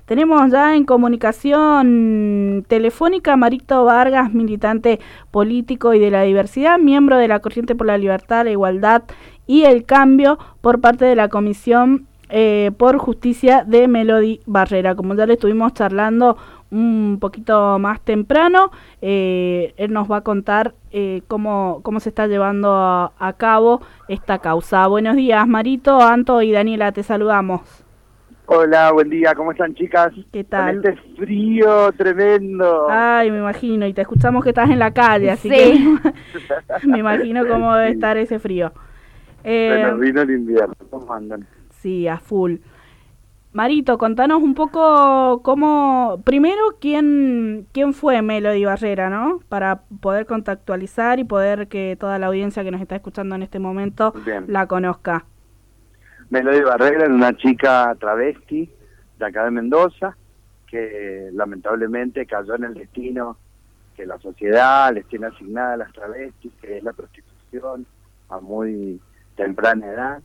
Tenemos ya en comunicación telefónica a Marito Vargas, militante político y de la diversidad, miembro de la Corriente por la Libertad, la Igualdad y el Cambio por parte de la Comisión por Justicia de Melody Barrera. Como ya le estuvimos charlando un poquito más temprano, él nos va a contar cómo se está llevando a cabo esta causa. Buenos días, Marito, Anto y Daniela, te saludamos. Hola, buen día, ¿cómo están, chicas? ¿Qué tal? Con este frío tremendo. Ay, me imagino, y te escuchamos que estás en la calle, así sí. que me imagino cómo debe estar ese frío. Bueno, vino el invierno, ¿cómo andan? Sí, a full. Marito, contanos un poco primero quién fue Melody Barrera, ¿no? Para poder contextualizar y poder que toda la audiencia que nos está escuchando en este momento la conozca. Melody Barrera era una chica travesti de acá de Mendoza, que lamentablemente cayó en el destino que la sociedad les tiene asignada a las travestis, que es la prostitución a muy temprana edad.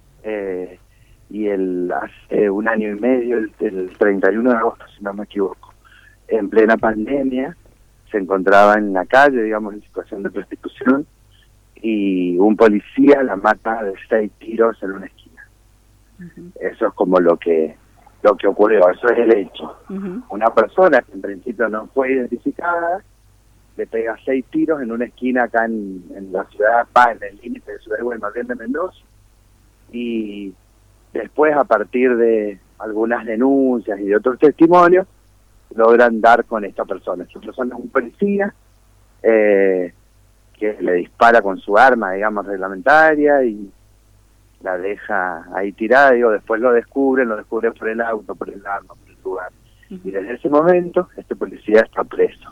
Y hace un año y medio, el 31 de agosto, si no me equivoco, en plena pandemia, se encontraba en la calle, digamos, en situación de prostitución, y un policía la mata de 6 tiros en una esquina. Eso es como lo que ocurrió, eso es el hecho. Una persona que en principio no fue identificada, le pega 6 tiros en una esquina acá en la ciudad, en el límite de Ciudad de Guaymallén de Mendoza, y después, a partir de algunas denuncias y de otros testimonios, logran dar con esta persona. Esta persona es un policía que le dispara con su arma, digamos, reglamentaria, y la deja ahí tirada. Después lo descubren por el auto, por el arma, por el lugar. Y desde ese momento, este policía está preso.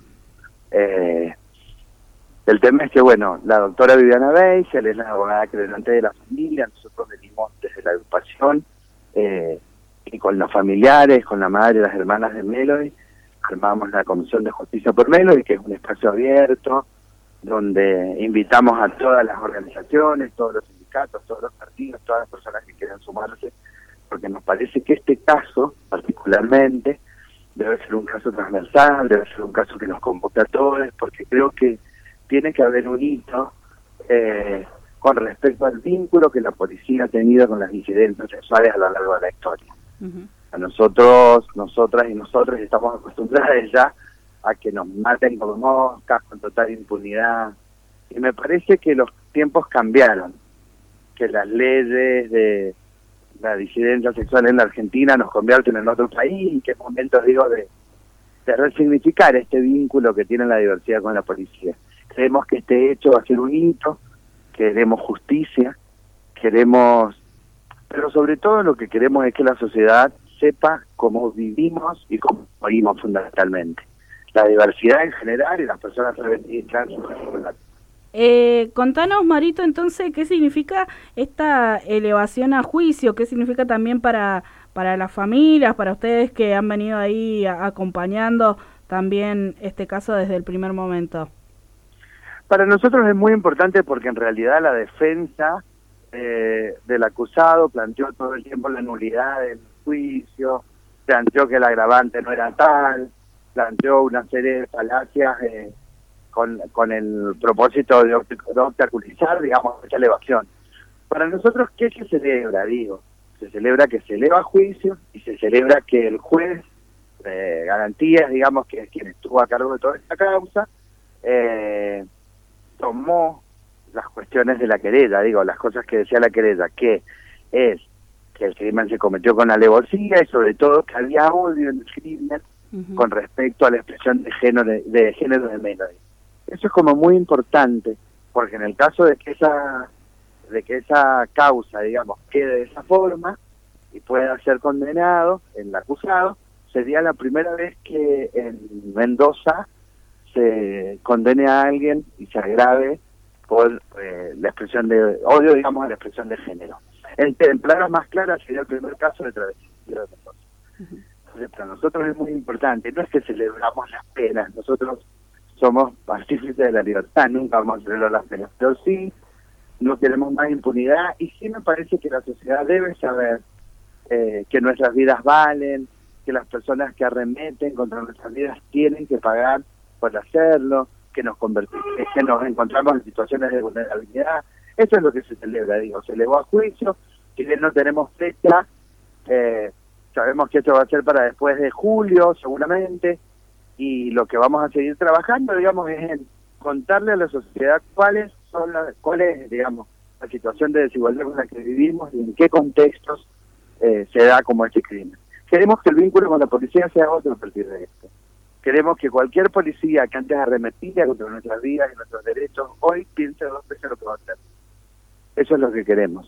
El tema es que, bueno, la doctora Viviana Beisel es la abogada creyente de la familia. Nosotros venimos desde la agrupación y con los familiares, con la madre y las hermanas de Melody, armamos la Comisión de Justicia por Melody, que es un espacio abierto donde invitamos a todas las organizaciones, todos los sindicatos, todos los partidos, todas las personas que quieran sumarse, porque nos parece que este caso, particularmente, debe ser un caso transversal, debe ser un caso que nos convoque a todos, porque creo que tiene que haber un hito con respecto al vínculo que la policía ha tenido con las disidencias sexuales a lo largo de la historia. A nosotros, nosotras y nosotros estamos acostumbrados ya a que nos maten como moscas, con total impunidad. Y me parece que los tiempos cambiaron, que las leyes de la disidencia sexual en la Argentina nos convierten en otro país, y que es momento, digo, de resignificar este vínculo que tiene la diversidad con la policía. Creemos que este hecho va a ser un hito, queremos justicia, pero sobre todo lo que queremos es que la sociedad sepa cómo vivimos y cómo morimos fundamentalmente. La diversidad en general y las personas travestis trans en particular. Contanos, Marito, entonces, ¿qué significa esta elevación a juicio? ¿Qué significa también para las familias, para ustedes que han venido ahí acompañando también este caso desde el primer momento? Para nosotros es muy importante porque en realidad la defensa del acusado planteó todo el tiempo la nulidad del juicio, planteó que el agravante no era tal, planteó una serie de falacias con el propósito de obstaculizar, digamos, esa elevación. Para nosotros, ¿qué se celebra? Se celebra que se eleva a juicio y se celebra que el juez Garantías, digamos, que es quien estuvo a cargo de toda esta causa, tomó las cuestiones de la querella, las cosas que decía la querella, que es que el crimen se cometió con alevosía y sobre todo que había odio en el crimen con respecto a la expresión de género de Melody. Eso es como muy importante, porque en el caso de que esa causa, digamos, quede de esa forma y pueda ser condenado el acusado, sería la primera vez que en Mendoza se condene a alguien y se agrave por la expresión de odio, digamos, a la expresión de género. En palabras más claras, sería el primer caso de travesía de Mendoza. Entonces, para nosotros es muy importante, no es que celebramos las penas, nosotros somos partícipes de la libertad, nunca vamos a celebrar las penas, pero sí no queremos más impunidad, y sí me parece que la sociedad debe saber que nuestras vidas valen, que las personas que arremeten contra nuestras vidas tienen que pagar por hacerlo, que nos encontramos en situaciones de vulnerabilidad. Eso es lo que se celebra, se elevó a juicio, si bien no tenemos fecha, sabemos que esto va a ser para después de julio seguramente, y lo que vamos a seguir trabajando, es en contarle a la sociedad cuál es, la situación de desigualdad con la que vivimos y en qué contextos se da como este crimen. Queremos que el vínculo con la policía sea otro a partir de esto. Queremos que cualquier policía que antes arremetía contra nuestras vidas y nuestros derechos, hoy piense dos veces lo que va a hacer. Eso es lo que queremos.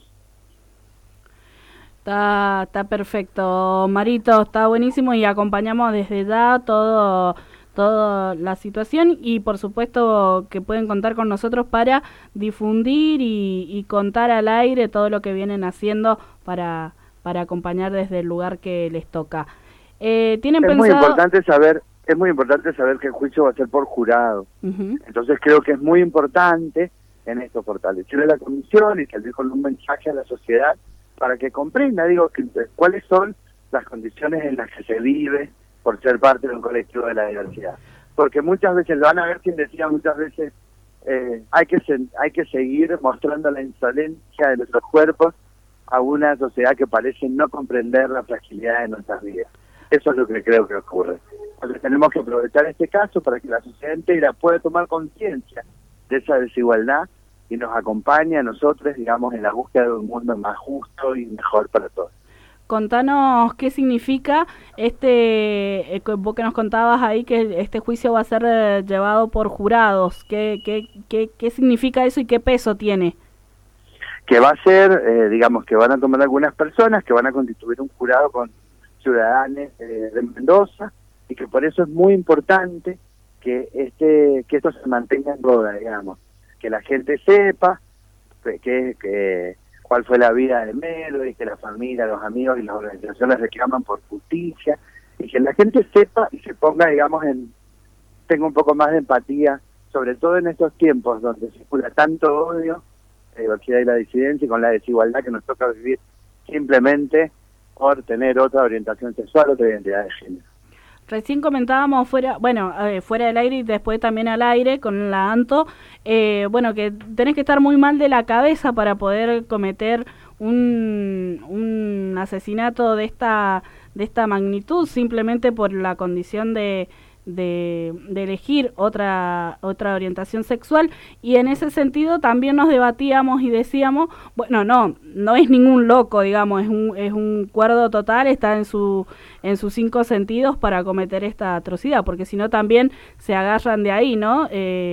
Está perfecto, Marito, está buenísimo y acompañamos desde ya toda la situación y por supuesto que pueden contar con nosotros para difundir y contar al aire todo lo que vienen haciendo para acompañar desde el lugar que les toca. ¿Tienen pensado? Es muy importante saber que el juicio va a ser por jurado. Entonces creo que es muy importante en esto fortalecer la comisión y salir con un mensaje a la sociedad para que comprenda, cuáles son las condiciones en las que se vive por ser parte de un colectivo de la diversidad. Porque muchas veces, lo van a ver quien decía muchas veces, hay que seguir mostrando la insolencia de nuestros cuerpos a una sociedad que parece no comprender la fragilidad de nuestras vidas. Eso es lo que creo que ocurre. Entonces tenemos que aprovechar este caso para que la sociedad entera pueda tomar conciencia de esa desigualdad y nos acompañe a nosotros, en la búsqueda de un mundo más justo y mejor para todos. Contanos qué significa vos que nos contabas ahí que este juicio va a ser llevado por jurados. ¿Qué significa eso y qué peso tiene? Que va a ser, que van a tomar algunas personas que van a constituir un jurado con ciudadanos de Mendoza y que por eso es muy importante que esto se mantenga en boga, que la gente sepa cuál fue la vida de Melo y que la familia, los amigos y las organizaciones reclaman por justicia y que la gente sepa y se ponga, tenga un poco más de empatía, sobre todo en estos tiempos donde circula tanto odio, la diversidad y la disidencia y con la desigualdad que nos toca vivir simplemente por tener otra orientación sexual, otra identidad de género. Recién comentábamos fuera del aire y después también al aire con la ANTO, que tenés que estar muy mal de la cabeza para poder cometer un asesinato de esta magnitud simplemente por la condición de elegir otra orientación sexual, y en ese sentido también nos debatíamos y decíamos, no es ningún loco, es un cuerdo total, está en sus 5 sentidos para cometer esta atrocidad, porque si no también se agarran de ahí, ¿no?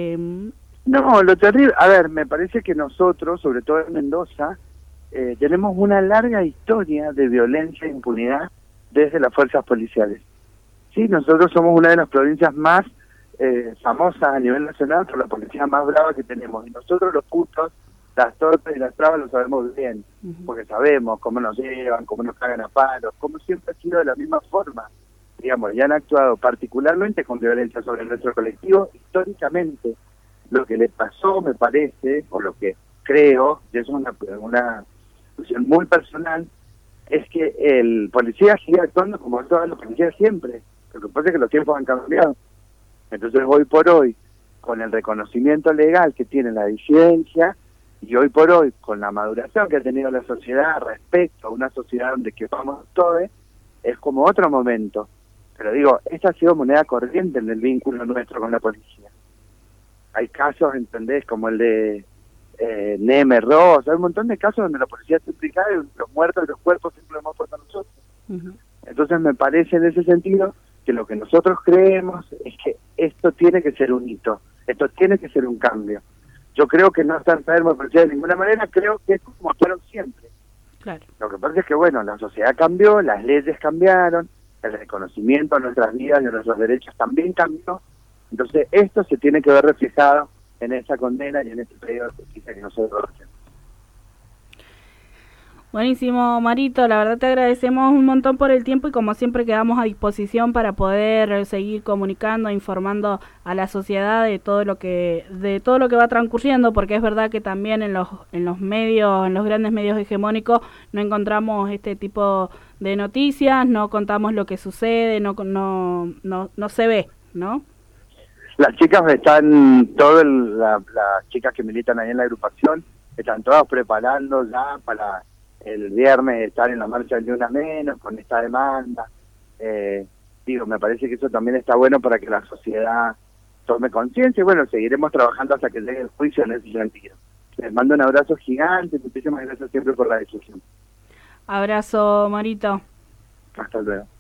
No, lo terrible, me parece que nosotros, sobre todo en Mendoza, tenemos una larga historia de violencia e impunidad desde las fuerzas policiales. Sí, nosotros somos una de las provincias más famosas a nivel nacional por la policía más brava que tenemos. Y nosotros los putos, las tortas y las trabas lo sabemos bien, porque sabemos cómo nos llevan, cómo nos cagan a palos, cómo siempre ha sido de la misma forma. Y han actuado particularmente con violencia sobre nuestro colectivo históricamente. Lo que le pasó, me parece, o lo que creo, y es una cuestión muy personal, es que el policía sigue actuando como todos los policías siempre. Lo que pasa es que los tiempos han cambiado. Entonces hoy por hoy, con el reconocimiento legal que tiene la disidencia, y hoy por hoy, con la maduración que ha tenido la sociedad respecto a una sociedad donde quepamos todos, es como otro momento. Pero esta ha sido moneda corriente en el vínculo nuestro con la policía. Hay casos, ¿entendés? Como el de Neme Ross, hay un montón de casos donde la policía está implicada y los muertos y los cuerpos siempre lo hemos puesto nosotros. Entonces me parece en ese sentido que lo que nosotros creemos es que esto tiene que ser un hito, esto tiene que ser un cambio. Yo creo que no está enfermo el policía de ninguna manera, creo que es como fueron siempre. Claro. Lo que pasa es que la sociedad cambió, las leyes cambiaron, el reconocimiento de nuestras vidas y de nuestros derechos también cambió. Entonces esto se tiene que ver reflejado en esa condena y en este pedido de justicia que nosotros hacemos. Buenísimo, Marito, la verdad te agradecemos un montón por el tiempo y como siempre quedamos a disposición para poder seguir comunicando, informando a la sociedad de todo lo que va transcurriendo, porque es verdad que también en los medios, en los grandes medios hegemónicos no encontramos este tipo de noticias, no contamos lo que sucede, no se ve, ¿no? Las chicas las chicas que militan ahí en la agrupación, están todas preparando ya para el viernes estar en la marcha del Ni Una Menos, con esta demanda. Me parece que eso también está bueno para que la sociedad tome conciencia y bueno, seguiremos trabajando hasta que llegue el juicio en ese sentido. Les mando un abrazo gigante, muchísimas gracias siempre por la discusión. Abrazo, Marito. Hasta luego.